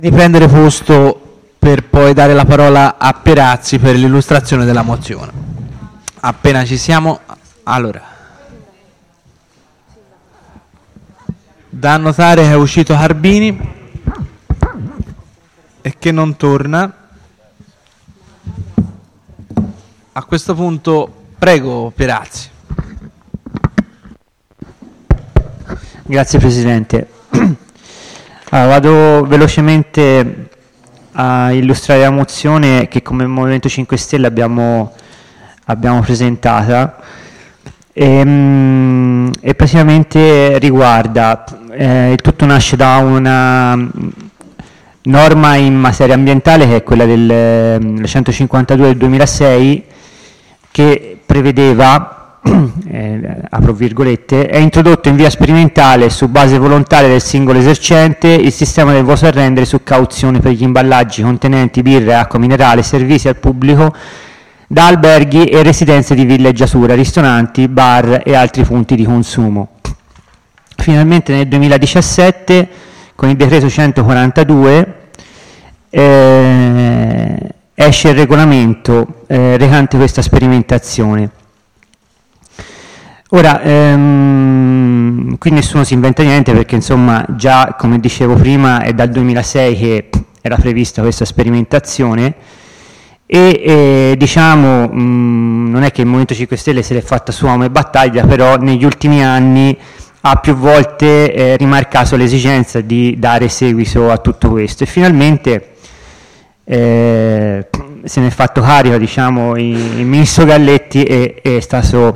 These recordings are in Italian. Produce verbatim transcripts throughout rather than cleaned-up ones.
Di prendere posto per poi dare la parola a Perazzi per l'illustrazione della mozione. Appena ci siamo, allora. Da notare che è uscito Harbini e che non torna. A questo punto, prego Perazzi. Grazie Presidente. Allora, vado velocemente a illustrare la mozione che come Movimento cinque Stelle abbiamo, abbiamo presentata e, mm, e praticamente riguarda, eh, il tutto nasce da una norma in materia ambientale che è quella del centocinquantadue del duemilasei che prevedeva, eh, apro virgolette, è introdotto in via sperimentale su base volontaria del singolo esercente il sistema del voto a rendere su cauzione per gli imballaggi contenenti birra e acqua minerale serviti al pubblico da alberghi e residenze di villeggiatura, ristoranti, bar e altri punti di consumo. Finalmente nel duemiladiciassette con il decreto centoquarantadue eh, esce il regolamento eh, recante questa sperimentazione. Ora, ehm, qui nessuno si inventa niente perché insomma già, come dicevo prima, è dal duemilasei che era prevista questa sperimentazione e eh, diciamo mh, non è che il Movimento cinque Stelle se l'è fatta sua come battaglia, però negli ultimi anni ha più volte eh, rimarcato l'esigenza di dare seguito a tutto questo e finalmente eh, se ne è fatto carico, diciamo, il, il Ministro Galletti e è stato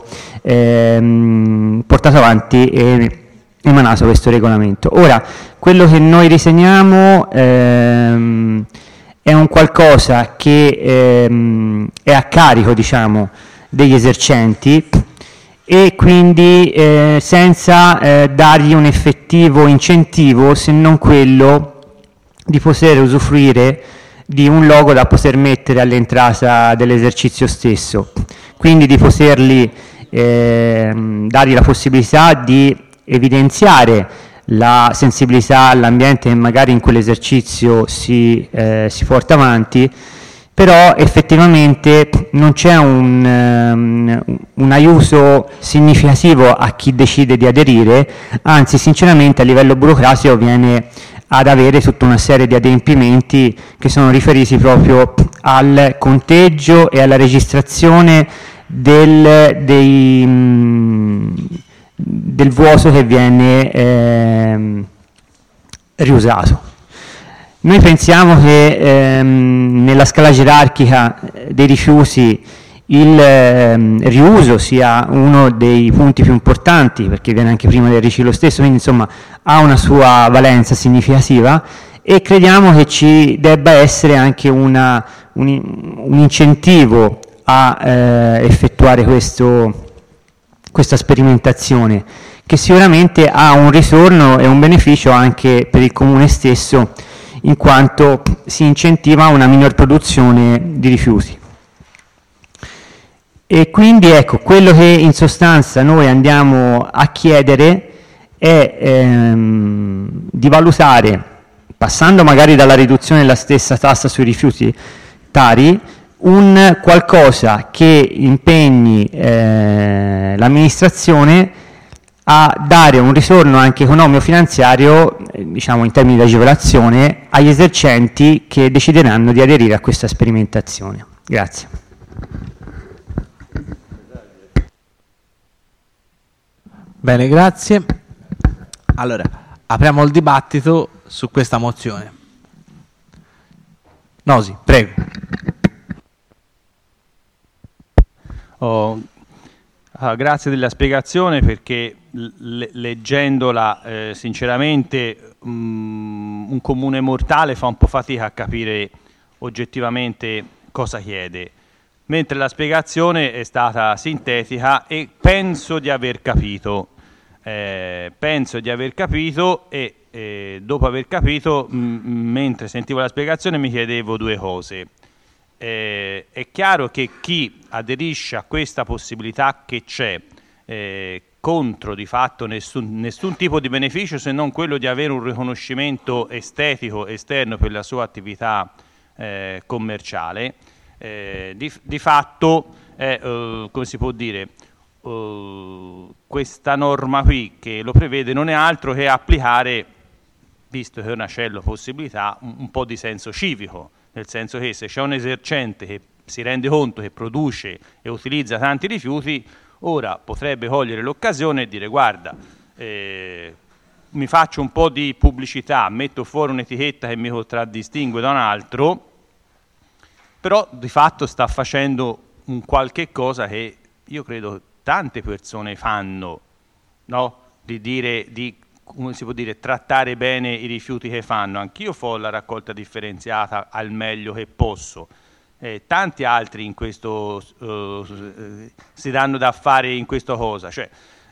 ehm, portato avanti e emanato questo regolamento. Ora, quello che noi riteniamo ehm, è un qualcosa che ehm, è a carico, diciamo, degli esercenti e quindi eh, senza eh, dargli un effettivo incentivo se non quello di poter usufruire di un logo da poter mettere all'entrata dell'esercizio stesso, quindi di poterli eh, dargli la possibilità di evidenziare la sensibilità all'ambiente che magari in quell'esercizio si, eh, si porta avanti, però effettivamente non c'è un, um, un aiuto significativo a chi decide di aderire, anzi sinceramente a livello burocratico viene ad avere tutta una serie di adempimenti che sono riferiti proprio al conteggio e alla registrazione del, dei, mh, del vuoto che viene eh, riusato. Noi pensiamo che ehm, nella scala gerarchica dei rifiuti il ehm, riuso sia uno dei punti più importanti perché viene anche prima del riciclo stesso, quindi insomma ha una sua valenza significativa e crediamo che ci debba essere anche una, un, un incentivo a eh, effettuare questo, questa sperimentazione che sicuramente ha un ritorno e un beneficio anche per il comune stesso in quanto si incentiva una minor produzione di rifiuti. E quindi ecco, quello che in sostanza noi andiamo a chiedere è ehm, di valutare, passando magari dalla riduzione della stessa tassa sui rifiuti tari, un qualcosa che impegni eh, l'amministrazione a dare un ritorno anche economico-finanziario, eh, diciamo in termini di agevolazione, agli esercenti che decideranno di aderire a questa sperimentazione. Grazie. Bene, grazie. Allora, apriamo il dibattito su questa mozione. Nosi, prego. Oh, ah, grazie della spiegazione perché le, leggendola eh, sinceramente um, un comune mortale fa un po' fatica a capire oggettivamente cosa chiede, mentre la spiegazione è stata sintetica e penso di aver capito. Eh, penso di aver capito e eh, dopo aver capito, m- mentre sentivo la spiegazione mi chiedevo due cose. Eh, è chiaro che chi aderisce a questa possibilità che c'è, eh, contro di fatto nessun, nessun tipo di beneficio se non quello di avere un riconoscimento estetico esterno per la sua attività eh, commerciale. Eh, di, di fatto è, eh, come si può dire, eh, questa norma qui che lo prevede non è altro che applicare, visto che è una c'è la possibilità, un, un po' di senso civico, nel senso che se c'è un esercente che si rende conto che produce e utilizza tanti rifiuti, ora potrebbe cogliere l'occasione e dire: guarda, eh, mi faccio un po' di pubblicità, metto fuori un'etichetta che mi contraddistingue da un altro, però di fatto sta facendo un qualche cosa che io credo tante persone fanno, no? Di dire, di, come si può dire, trattare bene i rifiuti che fanno. Anch'io fo la raccolta differenziata al meglio che posso. Eh, tanti altri in questo uh, si danno da fare in questa cosa, cioè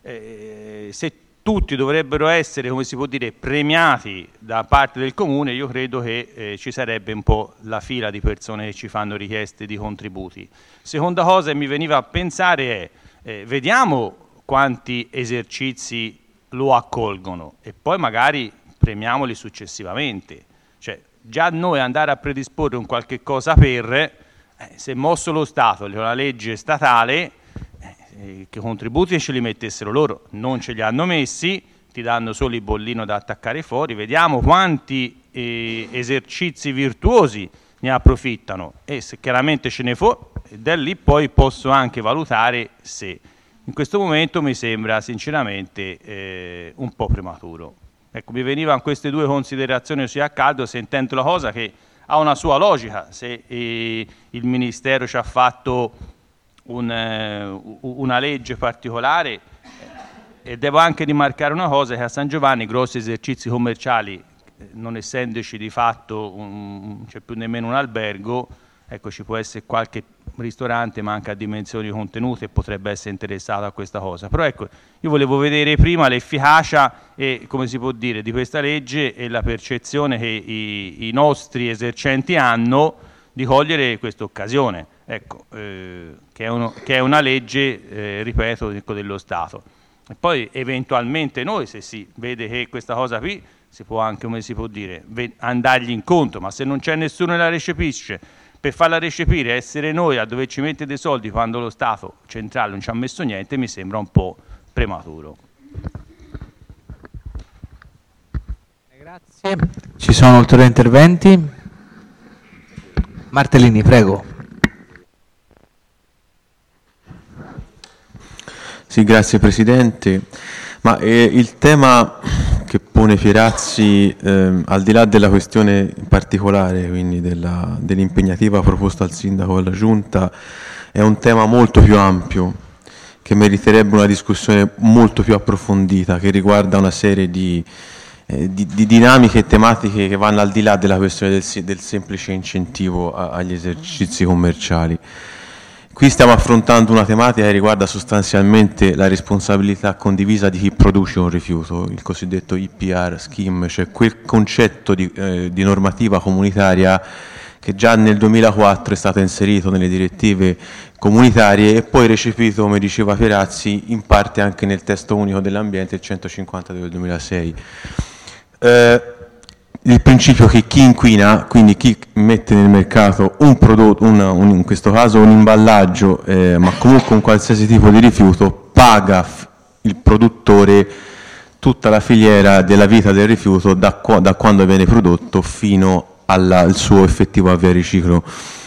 eh, se tutti dovrebbero essere, come si può dire, premiati da parte del comune, io credo che eh, ci sarebbe un po' la fila di persone che ci fanno richieste di contributi. Seconda cosa che mi veniva a pensare è eh, vediamo quanti esercizi lo accolgono e poi magari premiamoli successivamente. Cioè, già noi andare a predisporre un qualche cosa per, eh, se mosso lo Stato, una legge statale, eh, che contributi ce li mettessero loro, non ce li hanno messi, ti danno solo il bollino da attaccare fuori, vediamo quanti eh, esercizi virtuosi ne approfittano e se chiaramente ce ne fu, da lì poi posso anche valutare se. In questo momento mi sembra sinceramente eh, un po' prematuro. Ecco, mi venivano queste due considerazioni così a caldo, sentendo la cosa che ha una sua logica. Se eh, il Ministero ci ha fatto un, eh, una legge particolare, eh, e devo anche rimarcare una cosa, che a San Giovanni grossi esercizi commerciali, eh, non essendoci di fatto un, c'è più nemmeno un albergo, ecco, ci può essere qualche ristorante ma anche a dimensioni contenute e potrebbe essere interessato a questa cosa. Però ecco, io volevo vedere prima l'efficacia e, come si può dire, di questa legge e la percezione che i, i nostri esercenti hanno di cogliere questa occasione, ecco, eh, che, è uno, che è una legge, eh, ripeto, dello Stato. E poi eventualmente noi, se si vede che questa cosa qui si può anche, come si può dire, andargli incontro, ma se non c'è nessuno che la recepisce, per farla recepire, essere noi a doverci mettere dei soldi quando lo Stato centrale non ci ha messo niente, mi sembra un po' prematuro. Grazie. Ci sono ulteriori interventi? Martellini, prego. Sì, grazie Presidente. Ma eh, il tema che pone Fierazzi, eh, al di là della questione in particolare, quindi della, dell'impegnativa proposta al Sindaco e alla Giunta, è un tema molto più ampio, che meriterebbe una discussione molto più approfondita, che riguarda una serie di, eh, di, di dinamiche e tematiche che vanno al di là della questione del, del semplice incentivo a, agli esercizi commerciali. Qui stiamo affrontando una tematica che riguarda sostanzialmente la responsabilità condivisa di chi produce un rifiuto, il cosiddetto I P R scheme, cioè quel concetto di, eh, di normativa comunitaria che già nel duemilaquattro è stato inserito nelle direttive comunitarie e poi recepito, come diceva Fierazzi, in parte anche nel testo unico dell'ambiente, il centocinquantadue del duemilasei. Eh, il principio che chi inquina, quindi chi mette nel mercato un prodotto, un, un, in questo caso un imballaggio, eh, ma comunque un qualsiasi tipo di rifiuto, paga f- il produttore tutta la filiera della vita del rifiuto da, qua, da quando viene prodotto fino alla, al suo effettivo avvio a riciclo.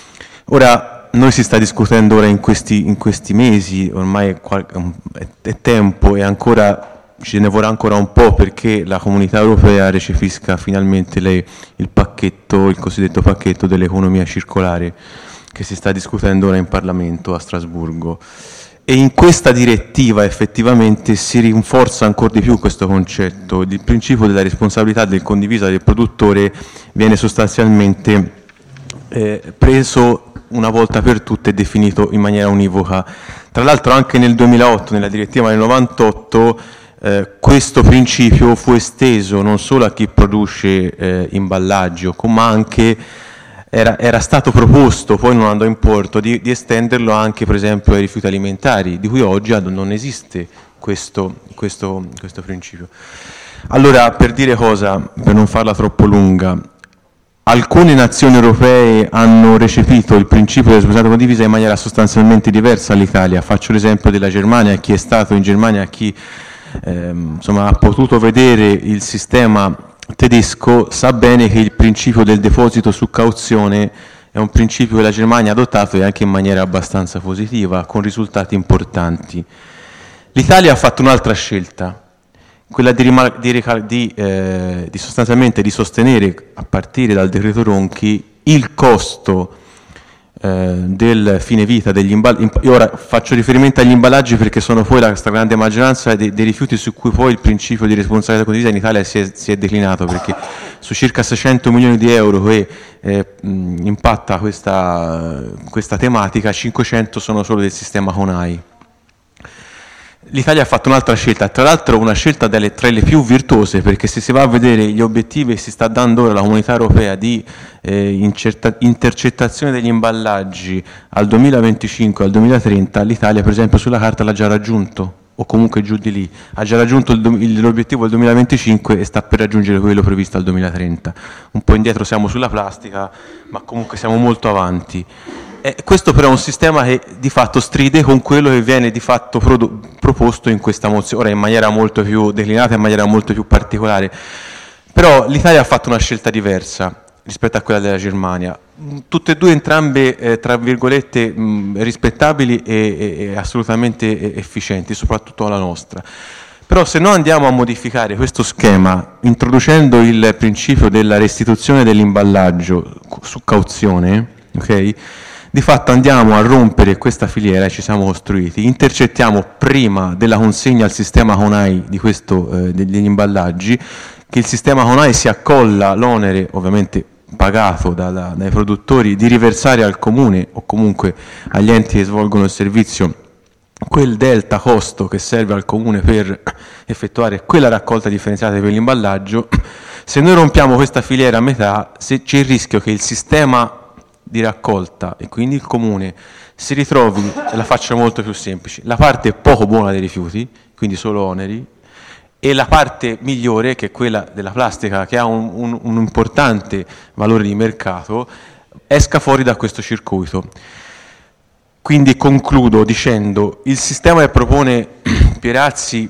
Ora, noi si sta discutendo ora in questi, in questi mesi, ormai è, qual- è, è tempo e ancora ce ne vorrà ancora un po' perché la Comunità Europea recepisca finalmente lei il pacchetto, il cosiddetto pacchetto dell'economia circolare che si sta discutendo ora in Parlamento a Strasburgo. E in questa direttiva effettivamente si rinforza ancora di più questo concetto. Il principio della responsabilità del condivisa del produttore viene sostanzialmente eh, preso una volta per tutte e definito in maniera univoca. Tra l'altro anche nel duemilaotto, nella direttiva del novantotto, Eh, questo principio fu esteso non solo a chi produce eh, imballaggi, ma anche era, era stato proposto, poi non andò in porto, di, di estenderlo anche per esempio ai rifiuti alimentari, di cui oggi non esiste questo, questo, questo principio. Allora, per dire cosa, per non farla troppo lunga, alcune nazioni europee hanno recepito il principio della responsabilità condivisa in maniera sostanzialmente diversa all'Italia. Faccio l'esempio della Germania. Chi è stato in Germania, chi ehm, insomma, ha potuto vedere il sistema tedesco, sa bene che il principio del deposito su cauzione è un principio che la Germania ha adottato e anche in maniera abbastanza positiva, con risultati importanti. L'Italia ha fatto un'altra scelta, quella di, rimar- di, di, eh, di sostanzialmente di sostenere, a partire dal decreto Ronchi, il costo eh, del fine vita degli imballaggi. Io ora faccio riferimento agli imballaggi perché sono poi la stragrande maggioranza dei, dei rifiuti su cui poi il principio di responsabilità condivisa in Italia si è, si è declinato, perché su circa seicento milioni di euro che eh, mh, impatta questa, questa tematica, cinquecento sono solo del sistema CONAI. L'Italia ha fatto un'altra scelta, tra l'altro una scelta delle, tra le più virtuose, perché se si va a vedere gli obiettivi che si sta dando ora la Comunità Europea di eh, incerta, intercettazione degli imballaggi al duemilaventicinque, al duemilatrenta, l'Italia per esempio sulla carta l'ha già raggiunto, o comunque giù di lì, ha già raggiunto il, il, l'obiettivo del duemilaventicinque e sta per raggiungere quello previsto al duemilatrenta. Un po' indietro siamo sulla plastica, ma comunque siamo molto avanti. Eh, questo però è un sistema che di fatto stride con quello che viene di fatto prodo- proposto in questa mozione, ora in maniera molto più declinata, in maniera molto più particolare. Però l'Italia ha fatto una scelta diversa rispetto a quella della Germania. Tutte e due entrambe, eh, tra virgolette, mh, rispettabili e, e, e assolutamente efficienti, soprattutto la nostra. Però se noi andiamo a modificare questo schema, introducendo il principio della restituzione dell'imballaggio su cauzione, ok? Di fatto andiamo a rompere questa filiera e ci siamo costruiti, intercettiamo prima della consegna al sistema CONAI di questo, eh, degli imballaggi, che il sistema CONAI si accolla l'onere, ovviamente pagato dalla, dai produttori, di riversare al comune o comunque agli enti che svolgono il servizio quel delta costo che serve al comune per effettuare quella raccolta differenziata per l'imballaggio. Se noi rompiamo questa filiera a metà, se c'è il rischio che il sistema di raccolta e quindi il comune si ritrovi, la faccio molto più semplice, la parte poco buona dei rifiuti, quindi solo oneri, e la parte migliore, che è quella della plastica, che ha un, un, un importante valore di mercato, esca fuori da questo circuito. Quindi concludo dicendo, il sistema che propone Pierazzi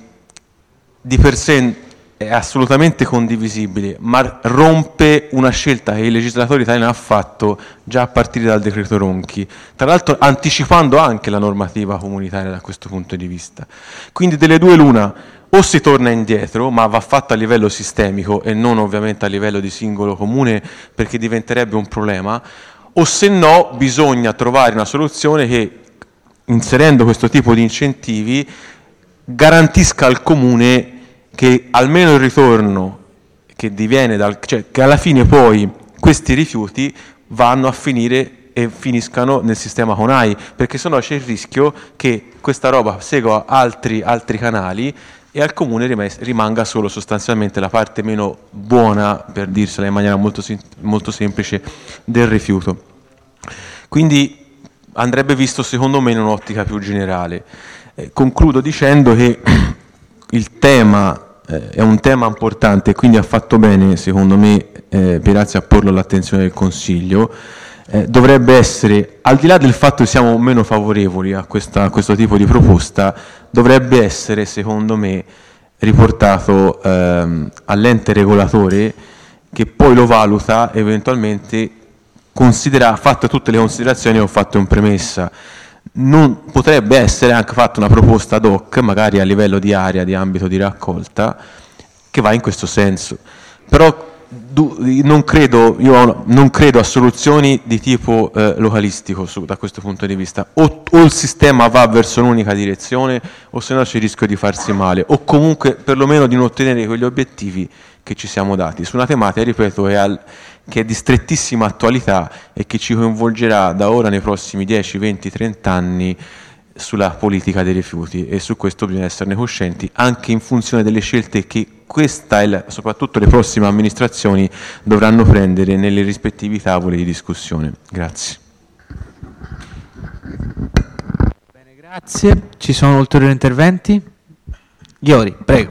di per sé è assolutamente condivisibile, ma rompe una scelta che il legislatore italiano ha fatto già a partire dal decreto Ronchi, tra l'altro anticipando anche la normativa comunitaria da questo punto di vista. Quindi delle due l'una, o si torna indietro, ma va fatto a livello sistemico e non ovviamente a livello di singolo comune, perché diventerebbe un problema, o se no bisogna trovare una soluzione che, inserendo questo tipo di incentivi, garantisca al comune che almeno il ritorno che diviene dal, cioè che alla fine poi questi rifiuti vanno a finire e finiscano nel sistema CONAI, perché sennò c'è il rischio che questa roba segua altri, altri canali e al comune rimanga solo sostanzialmente la parte meno buona, per dirsela in maniera molto, molto semplice, del rifiuto. Quindi andrebbe visto secondo me in un'ottica più generale. Eh, concludo dicendo che il tema eh, è un tema importante, quindi ha fatto bene secondo me eh, Pierazzi a porlo all'attenzione del Consiglio. Eh, dovrebbe essere, al di là del fatto che siamo meno favorevoli a, questa, a questo tipo di proposta, dovrebbe essere secondo me riportato ehm, all'ente regolatore, che poi lo valuta eventualmente, considera, fatte tutte le considerazioni che ho fatto in premessa. Non potrebbe essere anche fatta una proposta ad hoc, magari a livello di area, di ambito di raccolta, che va in questo senso. Però non credo, io non credo a soluzioni di tipo eh, localistico su, da questo punto di vista. O, o il sistema va verso un'unica direzione, o se no c'è il rischio di farsi male, o comunque perlomeno di non ottenere quegli obiettivi che ci siamo dati su una tematica, ripeto, è al, che è di strettissima attualità e che ci coinvolgerà da ora nei prossimi dieci, venti, trenta anni sulla politica dei rifiuti, e su questo bisogna esserne coscienti anche in funzione delle scelte che questa e la, soprattutto le prossime amministrazioni dovranno prendere nelle rispettivi tavoli di discussione. Grazie. Bene, grazie. Ci sono ulteriori interventi? Ghiori, prego.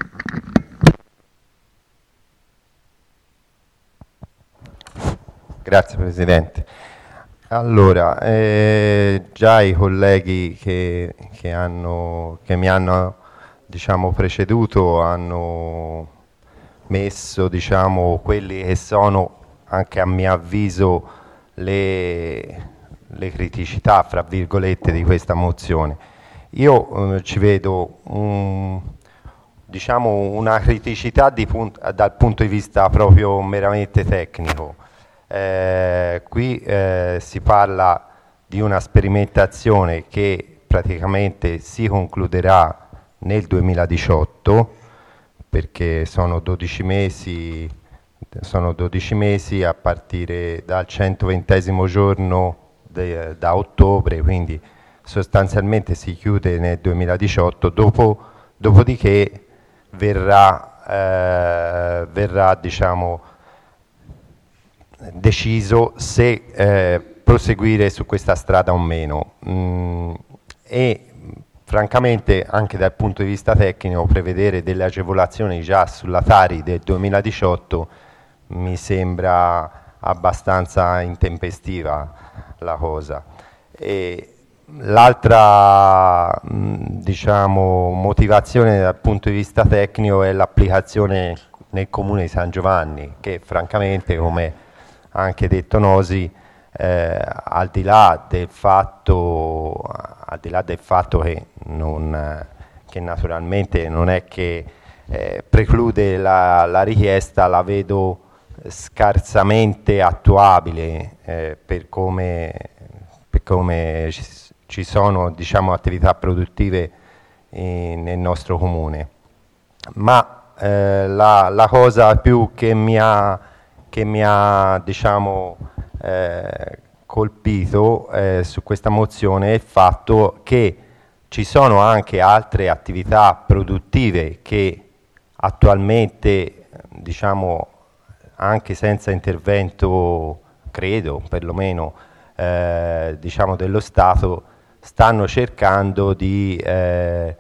Grazie Presidente. Allora, eh, già i colleghi che, che, hanno, che mi hanno diciamo, preceduto hanno messo diciamo, quelli che sono anche a mio avviso le, le criticità fra virgolette di questa mozione. Io eh, ci vedo un, diciamo, una criticità di punt- dal punto di vista proprio meramente tecnico. Eh, qui eh, si parla di una sperimentazione che praticamente si concluderà nel duemiladiciotto, perché sono dodici mesi, sono dodici mesi a partire dal centoventesimo giorno de, da ottobre, quindi sostanzialmente si chiude nel duemiladiciotto, dopo, dopodiché verrà, eh, verrà diciamo, deciso se eh, proseguire su questa strada o meno. Mm, e francamente anche dal punto di vista tecnico prevedere delle agevolazioni già sulla Tari del duemiladiciotto mi sembra abbastanza intempestiva la cosa. E l'altra mh, diciamo, motivazione dal punto di vista tecnico è l'applicazione nel comune di San Giovanni, che francamente, come anche detto Nosi, eh, al di là del fatto al di là del fatto che, non, che naturalmente non è che eh, preclude la, la richiesta, la vedo scarsamente attuabile eh, per come, per come ci, ci sono diciamo, attività produttive in, nel nostro comune. Ma eh, la, la cosa più che mi ha che mi ha diciamo, eh, colpito eh, su questa mozione è il fatto che ci sono anche altre attività produttive che attualmente, diciamo, anche senza intervento, credo, perlomeno, eh, diciamo dello Stato, stanno cercando di eh,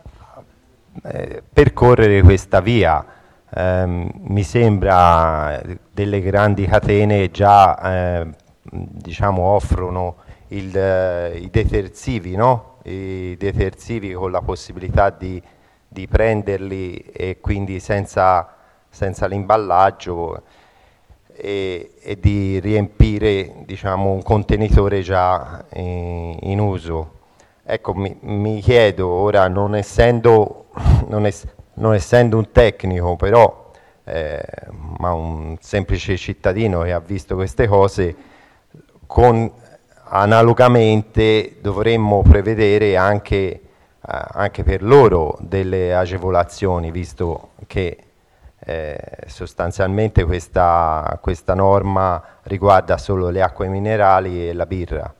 eh, percorrere questa via. Eh, mi sembra delle grandi catene già eh, diciamo offrono il, eh, i detersivi, no? I detersivi con la possibilità di, di prenderli e quindi senza, senza l'imballaggio e, e di riempire diciamo, un contenitore già in, in uso. Ecco, mi, mi chiedo ora, non essendo, non essendo non essendo un tecnico però, eh, ma un semplice cittadino che ha visto queste cose, con, analogamente dovremmo prevedere anche, eh, anche per loro delle agevolazioni, visto che eh, sostanzialmente questa, questa norma riguarda solo le acque minerali e la birra.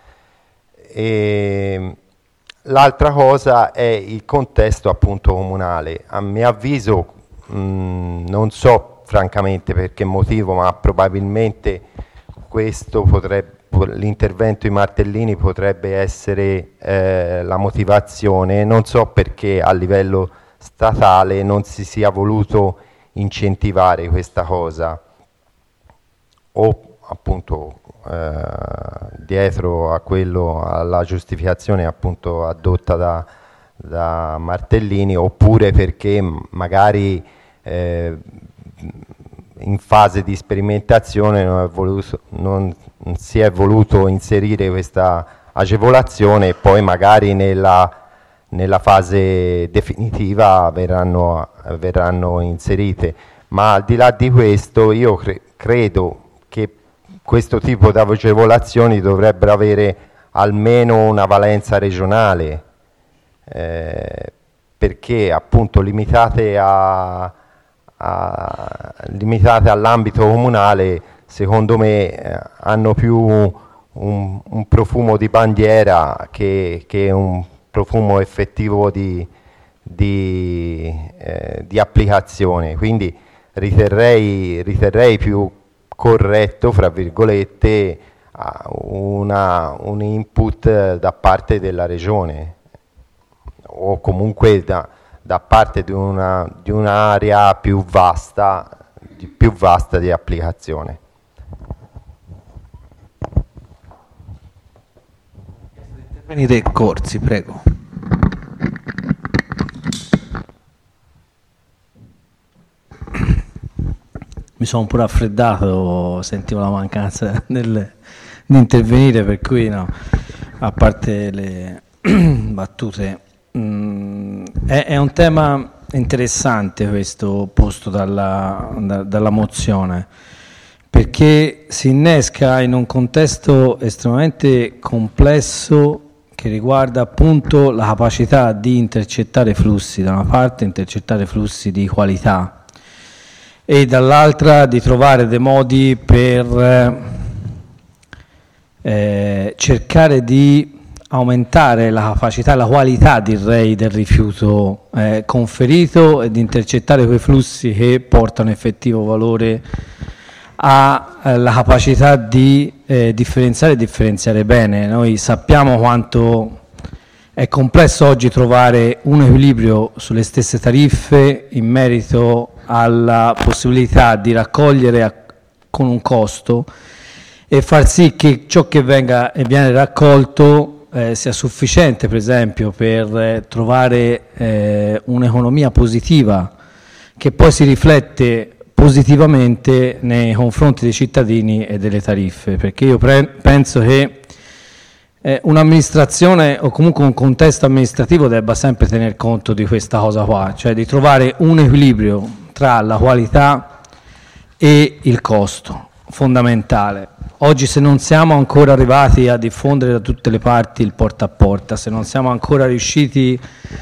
E, l'altra cosa è il contesto appunto comunale. A mio avviso, mh, non so francamente per che motivo, ma probabilmente questo potrebbe, l'intervento di Martellini potrebbe essere eh, la motivazione. Non so perché a livello statale non si sia voluto incentivare questa cosa, o appunto Eh, dietro a quello, alla giustificazione appunto adotta da, da Martellini, oppure perché magari eh, in fase di sperimentazione non, è voluto, non, non si è voluto inserire questa agevolazione e poi magari nella, nella fase definitiva verranno, verranno inserite. Ma al di là di questo io cre- credo che questo tipo di agevolazioni dovrebbero avere almeno una valenza regionale, eh, perché appunto limitate, a, a, limitate all'ambito comunale, secondo me eh, hanno più un, un profumo di bandiera che, che un profumo effettivo di, di, eh, di applicazione. Quindi riterrei, riterrei più corretto, fra virgolette, una, un input da parte della regione o comunque da, da parte di, una, di un'area più vasta, di, più vasta di applicazione. Venite Corsi, prego. Mi sono un po' raffreddato, sentivo la mancanza del, di intervenire, per cui no, a parte le battute, mh, è, è un tema interessante questo posto dalla, da, dalla mozione, perché si innesca in un contesto estremamente complesso che riguarda appunto la capacità di intercettare flussi, da una parte intercettare flussi di qualità, e dall'altra di trovare dei modi per eh, cercare di aumentare la capacità, la qualità, direi, del rifiuto eh, conferito e di intercettare quei flussi che portano effettivo valore alla capacità di eh, differenziare e differenziare bene. Noi sappiamo quanto è complesso oggi trovare un equilibrio sulle stesse tariffe in merito alla possibilità di raccogliere a, con un costo e far sì che ciò che venga e viene raccolto eh, sia sufficiente, per esempio, per eh, trovare eh, un'economia positiva che poi si riflette positivamente nei confronti dei cittadini e delle tariffe, perché io pre- penso che eh, un'amministrazione o comunque un contesto amministrativo debba sempre tener conto di questa cosa qua, cioè di trovare un equilibrio tra la qualità e il costo, fondamentale. Oggi, se non siamo ancora arrivati a diffondere da tutte le parti il porta a porta, se non siamo ancora riusciti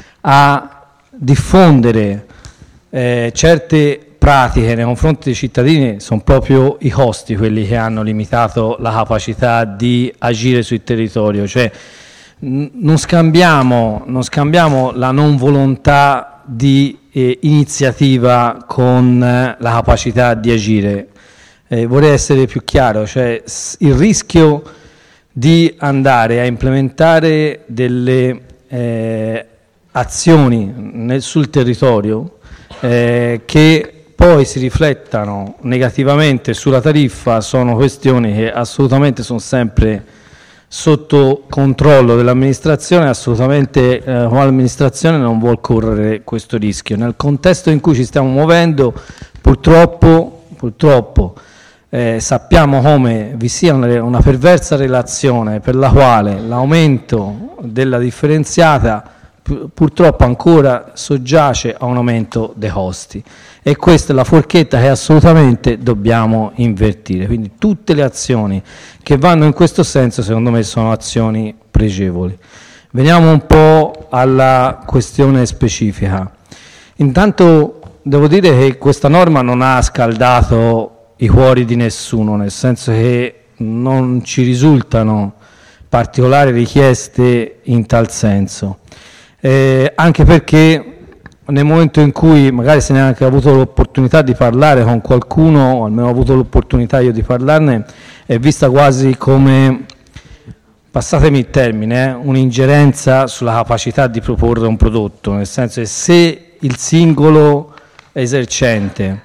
a diffondere eh, certe pratiche nei confronti dei cittadini, sono proprio i costi quelli che hanno limitato la capacità di agire sul territorio, cioè n- non scambiamo, non scambiamo la non volontà di eh, iniziativa con eh, la capacità di agire. Eh, vorrei essere più chiaro, cioè s- il rischio di andare a implementare delle eh, azioni nel, sul territorio eh, che poi si riflettano negativamente sulla tariffa sono questioni che assolutamente sono sempre sotto controllo dell'amministrazione, assolutamente eh, l'amministrazione non vuol correre questo rischio. Nel contesto in cui ci stiamo muovendo, purtroppo, purtroppo eh, sappiamo come vi sia una, una perversa relazione per la quale l'aumento della differenziata purtroppo ancora soggiace a un aumento dei costi, e questa è la forchetta che assolutamente dobbiamo invertire. Quindi tutte le azioni che vanno in questo senso secondo me sono azioni pregevoli. Veniamo un po' alla questione specifica. Intanto devo dire che questa norma non ha scaldato i cuori di nessuno, nel senso che non ci risultano particolari richieste in tal senso. Eh, anche perché nel momento in cui magari se ne ha anche avuto l'opportunità di parlare con qualcuno, o almeno ho avuto l'opportunità io di parlarne, è vista quasi come, passatemi il termine, eh, un'ingerenza sulla capacità di proporre un prodotto, nel senso che se il singolo esercente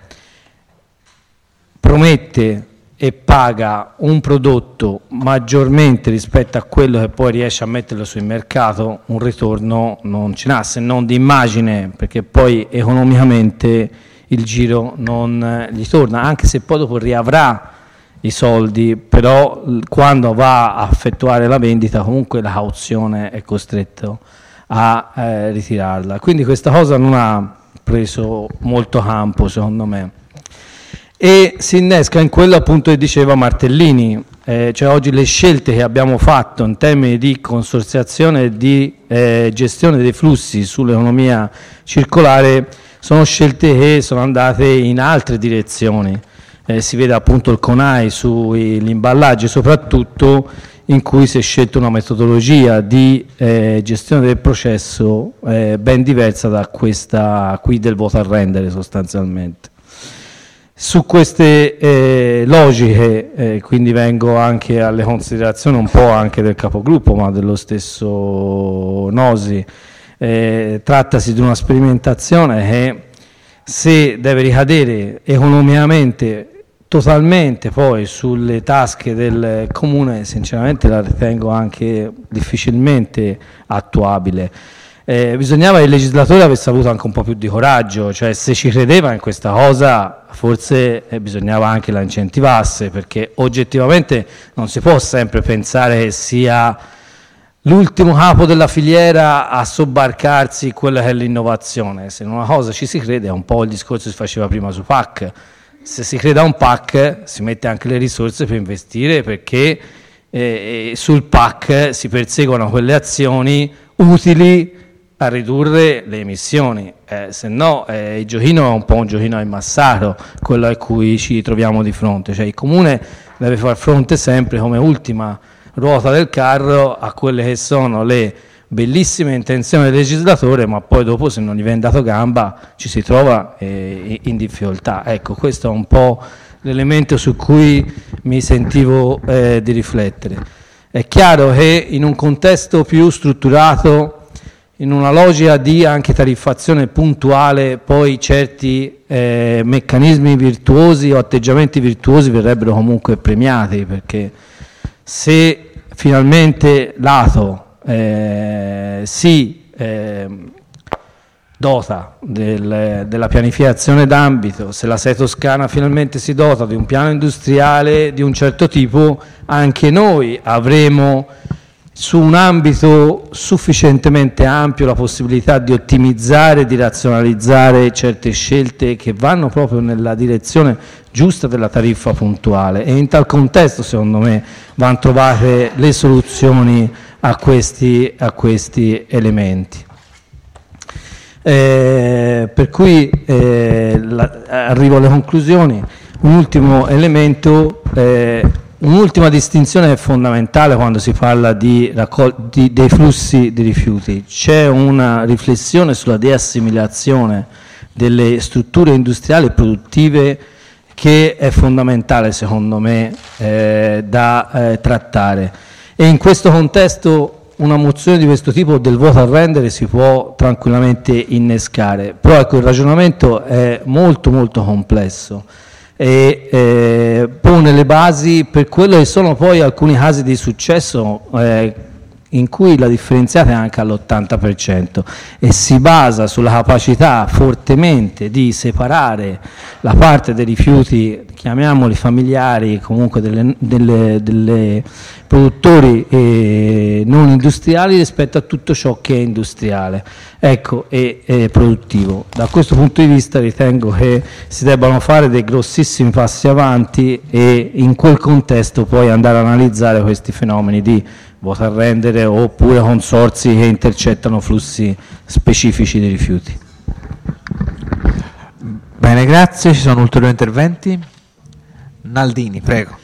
promette e paga un prodotto maggiormente rispetto a quello che poi riesce a metterlo sul mercato, un ritorno non ce n'ha, se non di immagine, perché poi economicamente il giro non gli torna, anche se poi dopo riavrà i soldi, però quando va a effettuare la vendita comunque la cauzione è costretto a eh, ritirarla. Quindi questa cosa non ha preso molto campo, secondo me. E si innesca in quello appunto che diceva Martellini, eh, cioè oggi le scelte che abbiamo fatto in termini di consorziazione e di eh, gestione dei flussi sull'economia circolare sono scelte che sono andate in altre direzioni. Eh, si vede appunto il CONAI sugli imballaggi soprattutto, in cui si è scelta una metodologia di eh, gestione del processo eh, ben diversa da questa qui del voto a rendere sostanzialmente. Su queste eh, logiche, eh, quindi vengo anche alle considerazioni un po' anche del capogruppo, ma dello stesso Nosi, Eh, trattasi di una sperimentazione che, se deve ricadere economicamente totalmente poi sulle tasche del comune, sinceramente la ritengo anche difficilmente attuabile. Eh, bisognava che il legislatore avesse avuto anche un po' più di coraggio, cioè se ci credeva in questa cosa forse eh, bisognava anche la incentivasse, perché oggettivamente non si può sempre pensare che sia l'ultimo capo della filiera a sobbarcarsi quella che è l'innovazione. Se in una cosa ci si crede, è un po' il discorso che si faceva prima su P A C. Se si crede a un P A C si mette anche le risorse per investire, perché eh, sul P A C si perseguono quelle azioni utili a ridurre le emissioni, eh, se no eh, il giochino è un po' un giochino ammassato, quello a cui ci troviamo di fronte, cioè il comune deve far fronte sempre come ultima ruota del carro a quelle che sono le bellissime intenzioni del legislatore, ma poi dopo, se non gli viene dato gamba, ci si trova eh, in difficoltà. Ecco, questo è un po' l'elemento su cui mi sentivo eh, di riflettere. È chiaro che in un contesto più strutturato, in una logica di anche tariffazione puntuale, poi certi eh, meccanismi virtuosi o atteggiamenti virtuosi verrebbero comunque premiati, perché se finalmente l'Ato eh, si eh, dota del, della pianificazione d'ambito, se la S E Toscana finalmente si dota di un piano industriale di un certo tipo, anche noi avremo su un ambito sufficientemente ampio la possibilità di ottimizzare, di razionalizzare certe scelte che vanno proprio nella direzione giusta della tariffa puntuale, e in tal contesto secondo me vanno trovate le soluzioni a questi, a questi elementi. Eh, per cui eh, la, arrivo alle conclusioni. Un ultimo elemento, eh, un'ultima distinzione è fondamentale quando si parla di raccol- di, dei flussi di rifiuti. C'è una riflessione sulla deassimilazione delle strutture industriali e produttive che è fondamentale secondo me eh, da eh, trattare, e in questo contesto una mozione di questo tipo del voto a rendere si può tranquillamente innescare, però ecco, il ragionamento è molto molto complesso e eh, pone le basi per quello che sono poi alcuni casi di successo eh, in cui la differenziata è anche all'ottanta per cento e si basa sulla capacità fortemente di separare la parte dei rifiuti, chiamiamoli familiari, comunque delle, delle, delle produttori eh, non industriali rispetto a tutto ciò che è industriale, ecco, e, e produttivo. Da questo punto di vista ritengo che si debbano fare dei grossissimi passi avanti e in quel contesto poi andare ad analizzare questi fenomeni di voto a rendere oppure consorzi che intercettano flussi specifici di rifiuti. Bene, grazie. Ci sono ulteriori interventi? Naldini, prego.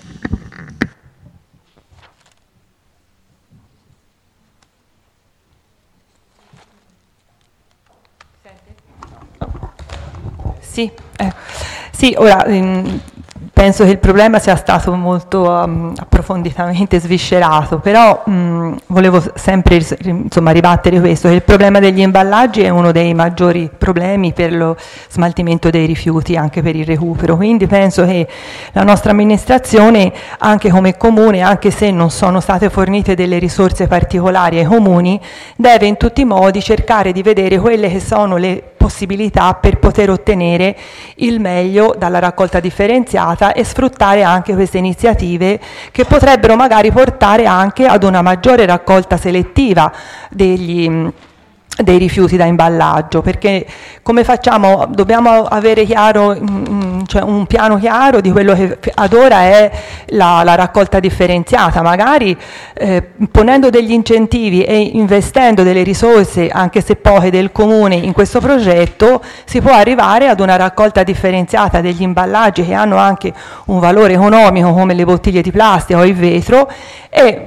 Sì, eh, sì ora ehm, penso che il problema sia stato molto um, approfonditamente sviscerato, però um, volevo sempre insomma, ribattere questo, che il problema degli imballaggi è uno dei maggiori problemi per lo smaltimento dei rifiuti, anche per il recupero, quindi penso che la nostra amministrazione, anche come comune, anche se non sono state fornite delle risorse particolari ai comuni, deve in tutti i modi cercare di vedere quelle che sono le possibilità per poter ottenere il meglio dalla raccolta differenziata e sfruttare anche queste iniziative che potrebbero magari portare anche ad una maggiore raccolta selettiva degli dei rifiuti da imballaggio, perché come facciamo? Dobbiamo avere chiaro, mh, cioè un piano chiaro di quello che ad ora è la, la raccolta differenziata, magari eh, ponendo degli incentivi e investendo delle risorse, anche se poche, del comune in questo progetto, si può arrivare ad una raccolta differenziata degli imballaggi che hanno anche un valore economico come le bottiglie di plastica o il vetro, e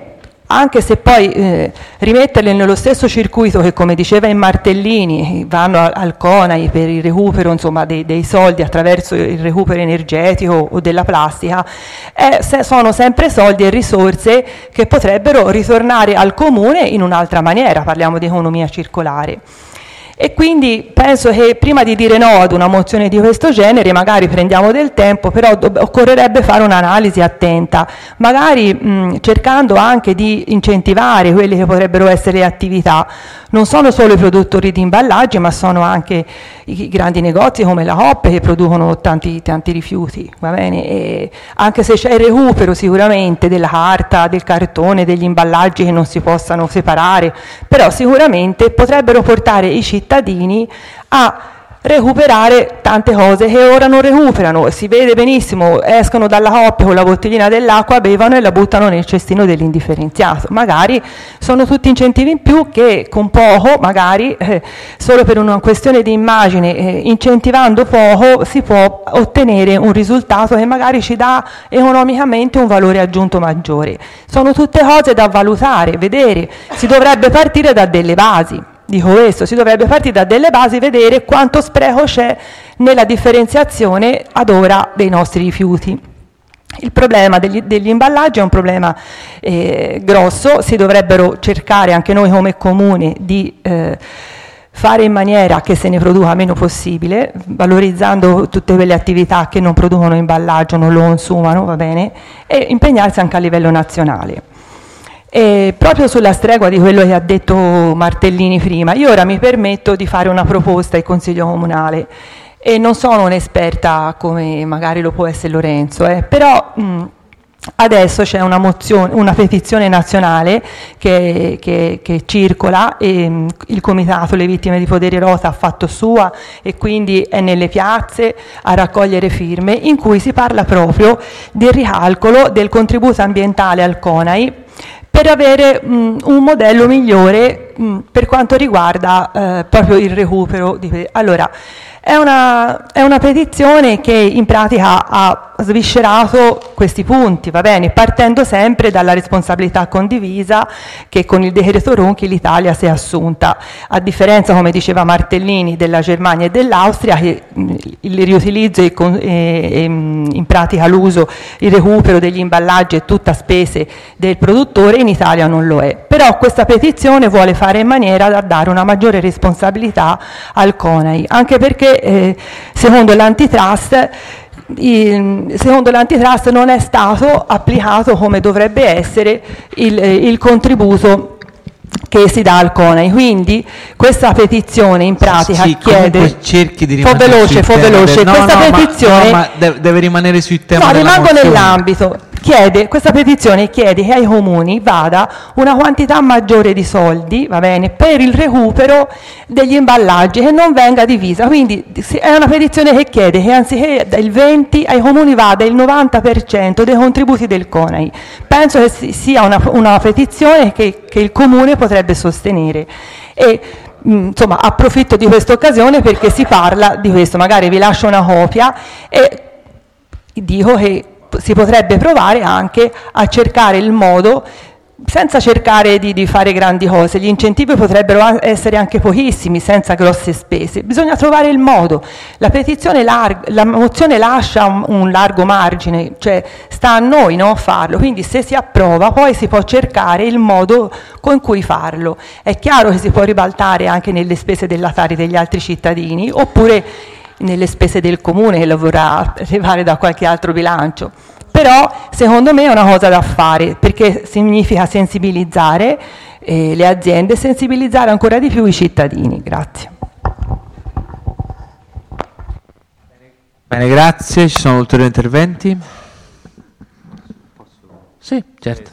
anche se poi eh, rimetterle nello stesso circuito che, come diceva in Martellini, vanno al, al CONAI per il recupero, insomma, dei, dei soldi attraverso il recupero energetico o della plastica, eh, se sono sempre soldi e risorse che potrebbero ritornare al comune in un'altra maniera, parliamo di economia circolare. E quindi penso che prima di dire no ad una mozione di questo genere magari prendiamo del tempo, però do- occorrerebbe fare un'analisi attenta, magari mh, cercando anche di incentivare quelle che potrebbero essere le attività. Non sono solo i produttori di imballaggi, ma sono anche i grandi negozi come la Coop che producono tanti, tanti rifiuti, va bene? E anche se c'è il recupero sicuramente della carta, del cartone, degli imballaggi che non si possano separare, però sicuramente potrebbero portare i cittadini a recuperare tante cose che ora non recuperano. Si vede benissimo, escono dalla Coop con la bottiglina dell'acqua, bevono e la buttano nel cestino dell'indifferenziato. Magari sono tutti incentivi in più che con poco, magari eh, solo per una questione di immagine, eh, incentivando poco si può ottenere un risultato che magari ci dà economicamente un valore aggiunto maggiore. Sono tutte cose da valutare, vedere. Si dovrebbe partire da delle basi. Dico questo, si dovrebbe partire da delle basi, vedere quanto spreco c'è nella differenziazione ad ora dei nostri rifiuti. Il problema degli, degli imballaggi è un problema eh, grosso, si dovrebbero cercare anche noi come comune di eh, fare in maniera che se ne produca meno possibile, valorizzando tutte quelle attività che non producono imballaggio, non lo consumano, va bene, e impegnarsi anche a livello nazionale. E proprio sulla stregua di quello che ha detto Martellini prima, io ora mi permetto di fare una proposta al Consiglio Comunale e non sono un'esperta come magari lo può essere Lorenzo, eh, però mh, adesso c'è una mozione, una petizione nazionale che, che, che circola e mh, il Comitato Le Vittime di Podere Rota ha fatto sua e quindi è nelle piazze a raccogliere firme, in cui si parla proprio del ricalcolo del contributo ambientale al CONAI per avere mh, un modello migliore mh, per quanto riguarda eh, proprio il recupero. Di... Allora, è una, è una petizione che in pratica ha sviscerato questi punti, va bene, partendo sempre dalla responsabilità condivisa che con il decreto Ronchi l'Italia si è assunta, a differenza, come diceva Martellini, della Germania e dell'Austria, che mh, il riutilizzo e, e, e in pratica l'uso, il recupero degli imballaggi è tutta spese del produttore, in Italia non lo è. Però questa petizione vuole fare in maniera da dare una maggiore responsabilità al CONAI, anche perché eh, secondo l'antitrust Il, secondo l'antitrust non è stato applicato come dovrebbe essere il, il contributo che si dà al CONAI, quindi questa petizione in pratica sì, chiede cerchi di fo veloce, fo veloce. No, questa no, petizione ma, no, ma deve, deve rimanere sui temi. No, della rimango mozione. nell'ambito. Chiede, questa petizione chiede che ai comuni vada una quantità maggiore di soldi, va bene, per il recupero degli imballaggi, che non venga divisa. Quindi è una petizione che chiede che anziché il venti ai comuni vada il novanta per cento dei contributi del CONAI. Penso che sia una, una petizione che, che il comune potrebbe sostenere. E insomma approfitto di questa occasione perché si parla di questo, magari vi lascio una copia e dico che si potrebbe provare anche a cercare il modo, senza cercare di, di fare grandi cose, gli incentivi potrebbero essere anche pochissimi, senza grosse spese, bisogna trovare il modo. La petizione, larga, la mozione lascia un, un largo margine, cioè sta a noi, no, farlo, quindi se si approva poi si può cercare il modo con cui farlo. È chiaro che si può ribaltare anche nelle spese della Tari degli altri cittadini, oppure nelle spese del comune che lo vorrà levare da qualche altro bilancio, però secondo me è una cosa da fare, perché significa sensibilizzare eh, le aziende, sensibilizzare ancora di più i cittadini. Grazie. Bene, grazie. Ci sono ulteriori interventi? Sì, certo.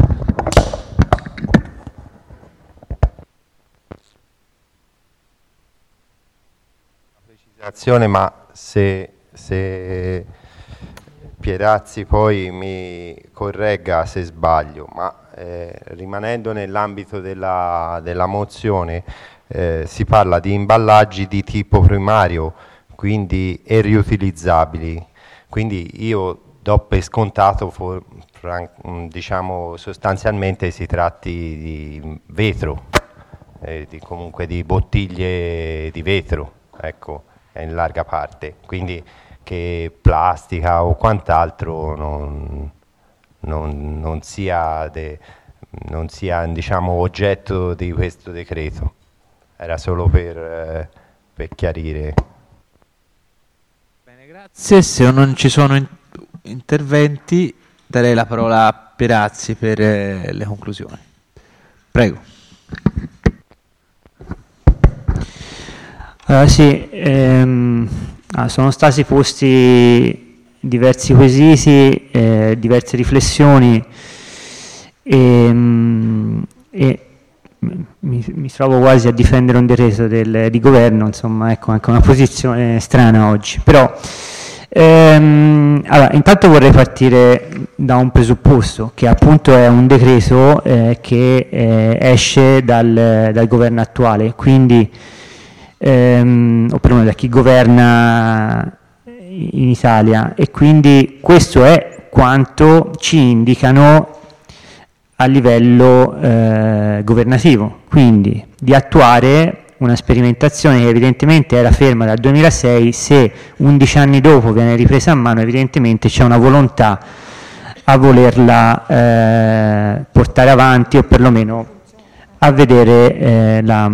Ma se, se Pierazzi poi mi corregga se sbaglio, ma eh, rimanendo nell'ambito della, della mozione eh, si parla di imballaggi di tipo primario, quindi e riutilizzabili, quindi io do per scontato for, fran- diciamo sostanzialmente si tratti di vetro, eh, di, comunque di bottiglie di vetro, ecco, in larga parte, quindi che plastica o quant'altro non, non, non sia, de, non sia diciamo, oggetto di questo decreto. Era solo per, eh, per chiarire. Bene, grazie. Se non ci sono in- interventi, darei la parola a Perazzi per eh, le conclusioni. Prego. Uh, sì, ehm, ah, sono stati posti diversi quesiti, eh, diverse riflessioni e, mm, e mi, mi trovo quasi a difendere un decreto del, di governo, insomma, ecco, anche una posizione strana oggi. Però, ehm, allora, intanto vorrei partire da un presupposto, che appunto è un decreto eh, che eh, esce dal, dal governo attuale, quindi Ehm, o perlomeno da chi governa in Italia, e quindi questo è quanto ci indicano a livello eh, governativo, quindi di attuare una sperimentazione che evidentemente era ferma dal duemilasei. Se undici anni dopo viene ripresa a mano, evidentemente c'è una volontà a volerla eh, portare avanti, o perlomeno a vedere eh, la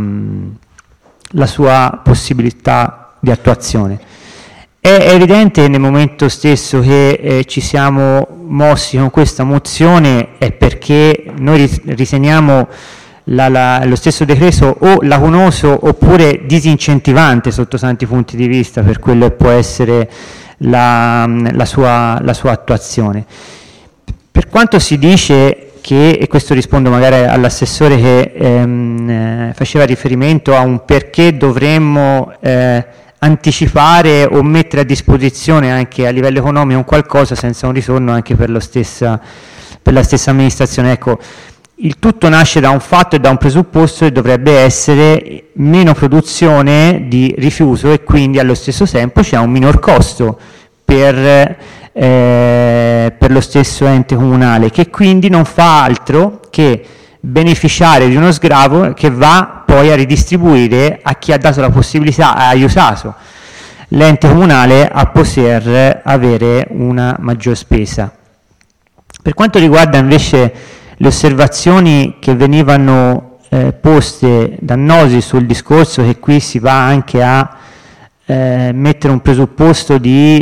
la sua possibilità di attuazione. È evidente nel momento stesso che eh, ci siamo mossi con questa mozione è perché noi riteniamo la, la, lo stesso decreto o lacunoso oppure disincentivante sotto tanti punti di vista per quello che può essere la, la, sua, la sua attuazione. Per quanto si dice che, e questo rispondo magari all'assessore che ehm, eh, faceva riferimento a un perché dovremmo eh, anticipare o mettere a disposizione anche a livello economico un qualcosa senza un ritorno anche per, lo stessa, per la stessa amministrazione. Ecco, il tutto nasce da un fatto e da un presupposto che dovrebbe essere meno produzione di rifiuto e quindi allo stesso tempo c'è un minor costo per Eh, per lo stesso ente comunale, che quindi non fa altro che beneficiare di uno sgravo che va poi a ridistribuire a chi ha dato la possibilità, ha aiutato l'ente comunale a poter avere una maggior spesa. Per quanto riguarda invece le osservazioni che venivano eh, poste da Nosi sul discorso che qui si va anche a Eh, mettere un presupposto di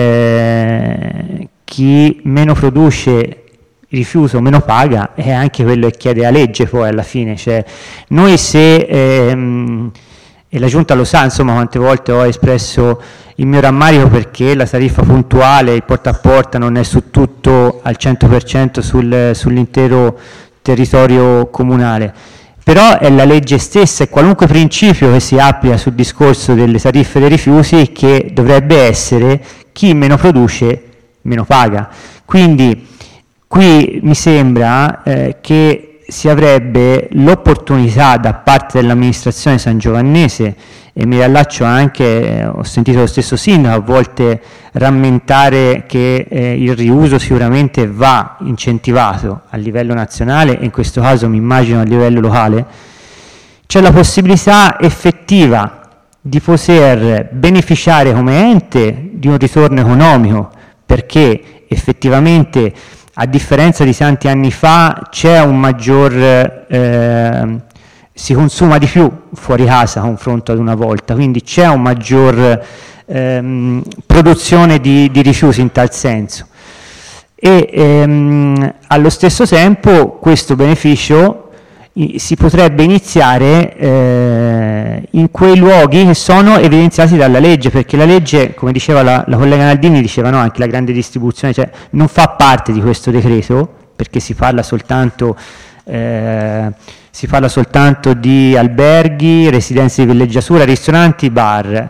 eh, chi meno produce rifiuto meno paga, è anche quello che chiede la legge poi alla fine. Cioè, noi se, ehm, e la Giunta lo sa, insomma, quante volte ho espresso il mio rammarico perché la tariffa puntuale, il porta a porta non è su tutto al cento per cento sul, sull'intero territorio comunale. Però è la legge stessa e qualunque principio che si applica sul discorso delle tariffe dei rifiuti che dovrebbe essere chi meno produce meno paga. Quindi qui mi sembra eh, che si avrebbe l'opportunità da parte dell'amministrazione sangiovannese, e mi riallaccio anche, eh, ho sentito lo stesso sindaco a volte rammentare che eh, il riuso sicuramente va incentivato a livello nazionale e in questo caso mi immagino a livello locale. C'è la possibilità effettiva di poter beneficiare come ente di un ritorno economico, perché effettivamente a differenza di tanti anni fa c'è un maggior eh, si consuma di più fuori casa a confronto ad una volta, quindi c'è un maggior ehm, produzione di, di rifiuti in tal senso, e ehm, allo stesso tempo questo beneficio i, si potrebbe iniziare eh, in quei luoghi che sono evidenziati dalla legge, perché la legge, come diceva la, la collega Naldini, diceva no, anche la grande distribuzione, cioè, non fa parte di questo decreto, perché si parla soltanto eh, si parla soltanto di alberghi, residenze di villeggiatura, ristoranti, bar.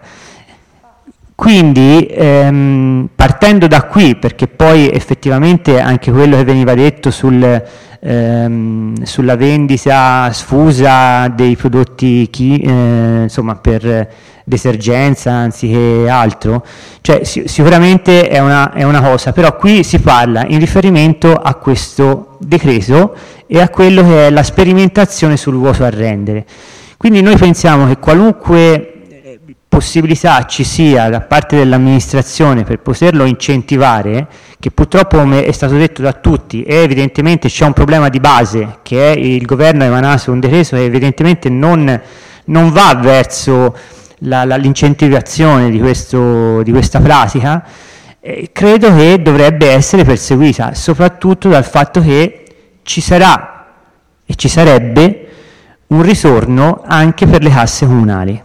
Quindi ehm, partendo da qui, perché poi effettivamente anche quello che veniva detto sul, ehm, sulla vendita sfusa dei prodotti chi, eh, insomma per d'esergenza anziché altro, cioè si, sicuramente è una, è una cosa, però qui si parla in riferimento a questo decreto e a quello che è la sperimentazione sul vuoto a rendere. Quindi noi pensiamo che qualunque possibilità ci sia da parte dell'amministrazione per poterlo incentivare, che purtroppo, come è stato detto da tutti, è evidentemente c'è un problema di base, che è il governo ha emanato un decreto che evidentemente non, non va verso la, la, l'incentivazione di, questo, di questa pratica, eh, credo che dovrebbe essere perseguita, soprattutto dal fatto che ci sarà e ci sarebbe un ritorno anche per le casse comunali.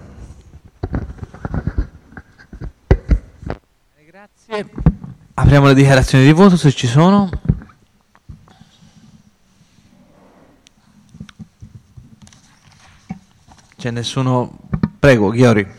Grazie. Apriamo le dichiarazioni di voto se ci sono. C'è nessuno? Prego, Ghiori.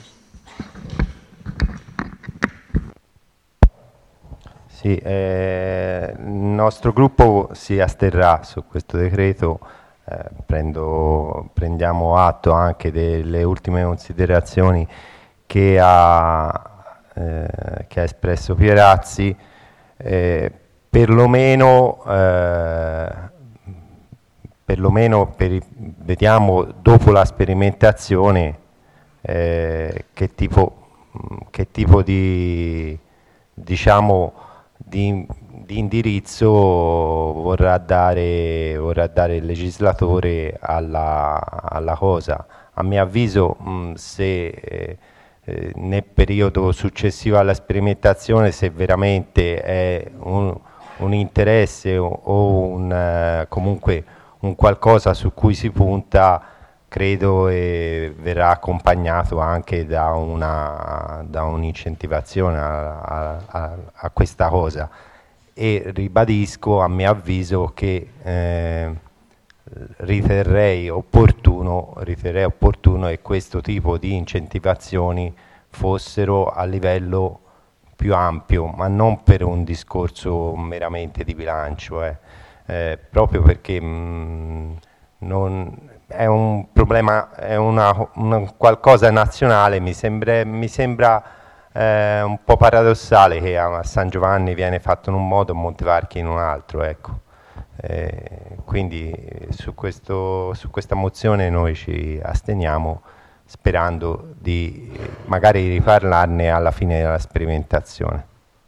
Sì, eh, il nostro gruppo si asterrà su questo decreto. Eh, prendo, prendiamo atto anche delle ultime considerazioni che ha, eh, che ha espresso Pierazzi, eh, perlomeno, eh, perlomeno per i, vediamo dopo la sperimentazione eh, che tipo, che tipo di, diciamo, di, di indirizzo vorrà dare, vorrà dare il legislatore alla, alla cosa. A mio avviso, mh, se eh, eh, nel periodo successivo alla sperimentazione, se veramente è un, un interesse o, o un, eh, comunque un qualcosa su cui si punta, credo eh, verrà accompagnato anche da, una, da un'incentivazione a, a, a, a questa cosa. E ribadisco a mio avviso che eh, riterrei opportuno, riterrei opportuno che questo tipo di incentivazioni fossero a livello più ampio, ma non per un discorso meramente di bilancio, eh. Eh, proprio perché mh, non, è un problema, è una, una qualcosa nazionale. Mi sembra, mi sembra eh, un po' paradossale che a San Giovanni viene fatto in un modo e a Montevarchi in un altro, ecco. Eh, quindi su, questo, su questa mozione noi ci asteniamo, sperando di magari riparlarne alla fine della sperimentazione.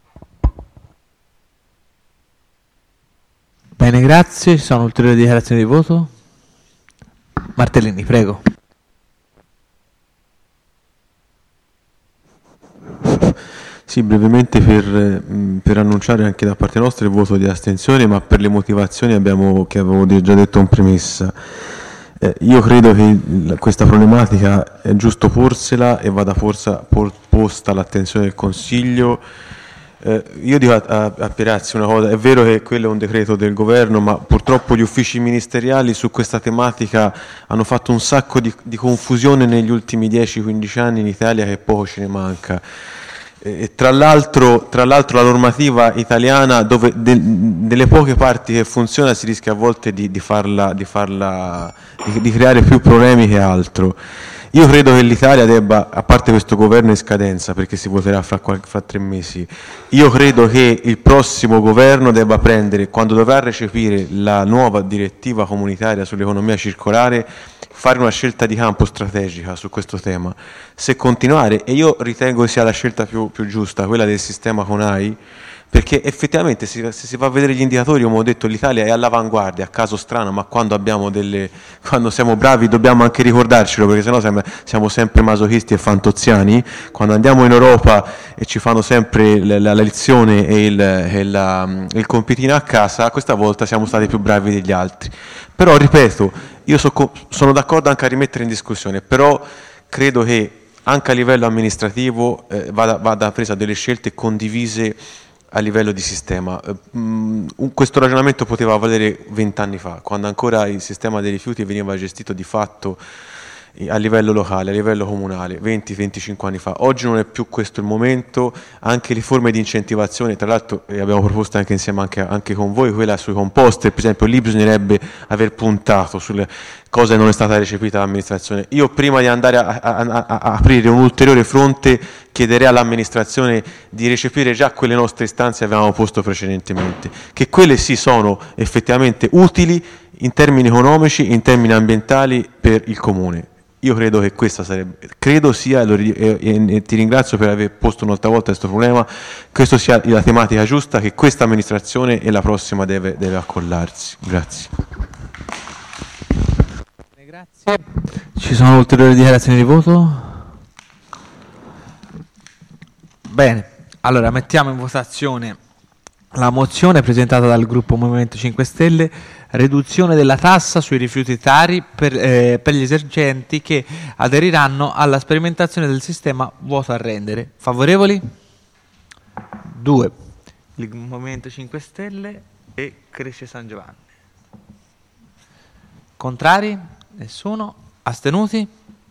Bene, grazie. Ci sono ulteriori dichiarazioni di voto? Martellini, prego. Sì, brevemente per, per annunciare anche da parte nostra il voto di astensione, ma per le motivazioni abbiamo, che avevo già detto in premessa. Eh, io credo che questa problematica è giusto porsela e vada forza, por, posta all'attenzione del Consiglio. Eh, io dico a, a, a Pierazzi una cosa: è vero che quello è un decreto del governo, ma purtroppo gli uffici ministeriali su questa tematica hanno fatto un sacco di, di confusione negli ultimi dieci quindici anni in Italia, che poco ce ne manca. E tra l'altro, tra l'altro la normativa italiana, dove de, delle poche parti che funziona, si rischia a volte di, di farla, di, farla di, di creare più problemi che altro. Io credo che l'Italia debba, a parte questo governo in scadenza, perché si voterà fra, fra tre mesi, io credo che il prossimo governo debba prendere, quando dovrà recepire la nuova direttiva comunitaria sull'economia circolare, fare una scelta di campo strategica su questo tema. Se continuare, e io ritengo che sia la scelta più, più giusta, quella del sistema CONAI, perché effettivamente se si va a vedere gli indicatori, come ho detto, l'Italia è all'avanguardia, a caso strano, ma quando abbiamo delle, quando siamo bravi dobbiamo anche ricordarcelo, perché sennò siamo, siamo sempre masochisti e fantozziani. Quando andiamo in Europa e ci fanno sempre la, la lezione e il, e la, il compitino a casa, questa volta siamo stati più bravi degli altri. Però ripeto, io so, sono d'accordo anche a rimettere in discussione, però credo che anche a livello amministrativo eh, vada, vada presa delle scelte condivise a livello di sistema. Mm, questo ragionamento poteva valere vent'anni fa, quando ancora il sistema dei rifiuti veniva gestito di fatto a livello locale, a livello comunale, venti venticinque anni fa. Oggi non è più questo il momento, anche le forme di incentivazione, tra l'altro eh, abbiamo proposto anche insieme anche, anche con voi, quella sui composter, per esempio lì bisognerebbe aver puntato sulle cose che non è stata recepita dall'amministrazione. Io prima di andare a, a, a, a aprire un ulteriore fronte chiederei all'amministrazione di recepire già quelle nostre istanze che avevamo posto precedentemente, che quelle sì sono effettivamente utili in termini economici, in termini ambientali per il Comune. Io credo che questa sarebbe, credo sia, e, e, e ti ringrazio per aver posto un'altra volta questo problema, questo sia la tematica giusta che questa amministrazione e la prossima deve, deve accollarsi. Grazie. Grazie. Ci sono ulteriori dichiarazioni di voto? Bene, allora mettiamo in votazione la mozione presentata dal gruppo Movimento cinque Stelle, riduzione della tassa sui rifiuti tari per, eh, per gli esercenti che aderiranno alla sperimentazione del sistema vuoto a rendere. Favorevoli? Due. Il Movimento cinque Stelle e Cresce San Giovanni. Contrari? Nessuno. Astenuti?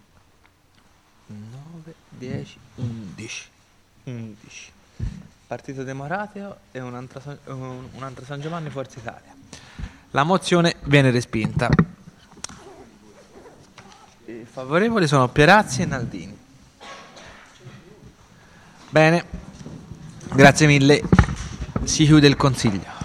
nove, dieci, undici. undici. Partito Democratico e un'altra, un'altra San Giovanni Forza Italia. La mozione viene respinta. I favorevoli sono Pierazzi e Naldini. Bene, grazie mille. Si chiude il Consiglio.